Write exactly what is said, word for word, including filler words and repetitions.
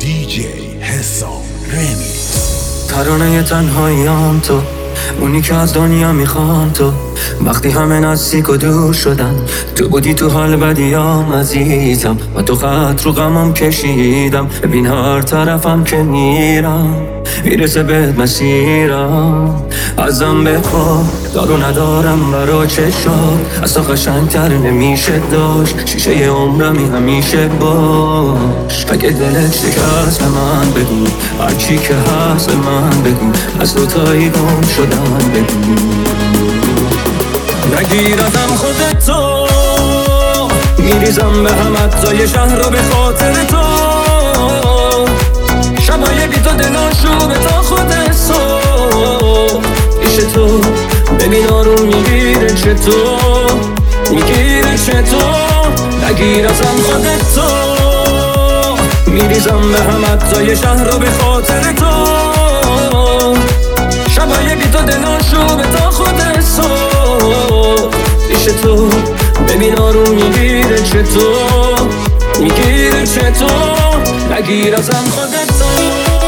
دی جی حسام رمیکس. ترانه تنهاییام تو، اونی که از دنیا میخوام تو. وقتی همه نزدیک و دور شدن، تو بودی تو حال بدیام عزیزم، و تو خط رو غمم کشیدم. ببین هر طرفم که میرم میرسه بهت مسیرم. ازم بخوا دارو ندارم برا چشات، اصلا قشنگتر نمیشه داشت. شیشه عمرمی همیشه باش. اگه دلت شکست به من بگو، هرچی که هست به من بگو، از دوتایی گم شدن بگو. نگیر ازم خودتو، میریزم به هم اجزای شهر رو به خاطر تو. شبای بی تو دلاشو به تا خود صبح پیش تو. ببین آروم میگیره چطور، میگیره چطور. نگیر ازم خودتو، میریزم به هم اجزای شهر رو به خاطر تو. شبای بی تو دلاشو به تا خود صبح پیش تو. ببین آروم میگیره چطور، میگیره چطور. نگیر ازم خودتو.